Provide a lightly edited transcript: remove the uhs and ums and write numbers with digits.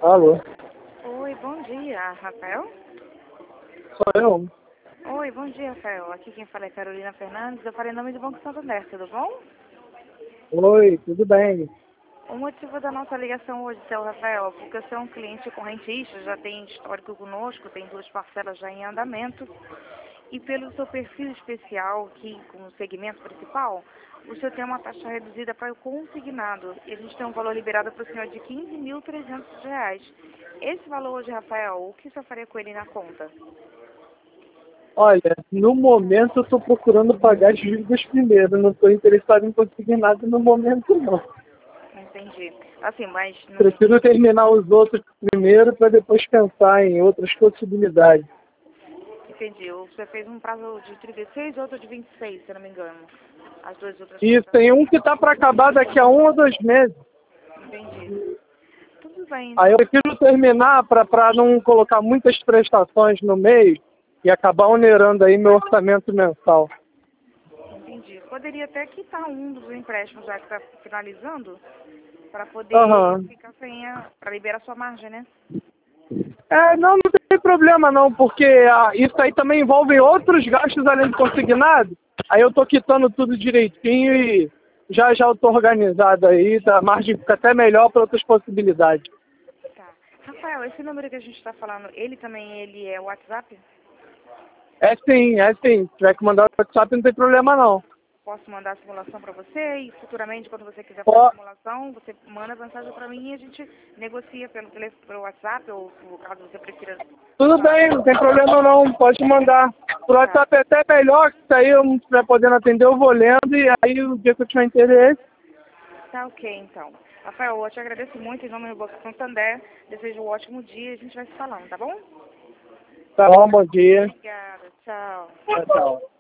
Alô? Oi, bom dia, Rafael? Sou eu? Oi, bom dia, Rafael. Aqui quem fala é Carolina Fernandes. Eu falei em nome do Banco Santander, tudo bom? Oi, tudo bem? O motivo da nossa ligação hoje, seu Rafael, porque você é um cliente correntista, já tem histórico conosco, tem 2 parcelas já em andamento. E pelo seu perfil especial, aqui com o segmento principal, o senhor tem uma taxa reduzida para o consignado. E a gente tem um valor liberado para o senhor de R$ 15.300. Esse valor hoje, Rafael, o que o senhor faria com ele na conta? Olha, no momento eu estou procurando pagar as dívidas primeiro, não estou interessado em conseguir nada no momento não. Entendi. Assim, mas não... Prefiro terminar os outros primeiro para depois pensar em outras possibilidades. Entendi. Você fez um prazo de 36 e outro de 26, se eu não me engano. As duas outras Isso, contas. tem um que está para acabar daqui a 1 ou 2 meses. Entendi. Tudo bem, Aí eu então. prefiro terminar para não colocar muitas prestações no meio e acabar onerando aí meu orçamento mensal. Entendi. Poderia até quitar um dos empréstimos já que está finalizando, para poder Aham. ficar sem para liberar sua margem, né? Não tem problema não, porque isso aí também envolve outros gastos além do consignado. Aí eu tô quitando tudo direitinho e já eu tô organizado aí, tá? A margem fica até melhor para outras possibilidades. Tá. Rafael, esse número que a gente está falando, ele é o WhatsApp? É sim. Se tiver que mandar o WhatsApp não tem problema não. Posso mandar a simulação para você e futuramente, quando você quiser fazer a Ó, simulação, você manda a mensagem para mim e a gente negocia pelo WhatsApp ou, no caso, você prefira tudo falar bem, não tem problema não, pode mandar. Por tá, WhatsApp é até melhor, que isso aí eu não estiver podendo atender, eu vou lendo e aí o dia que eu tiver interesse. tá ok, então. Rafael, eu te agradeço muito em nome do Banco Santander. Desejo um ótimo dia e a gente vai se falando, tá bom? Tá bom, bom dia. Obrigada. Tchau. Tchau, tchau.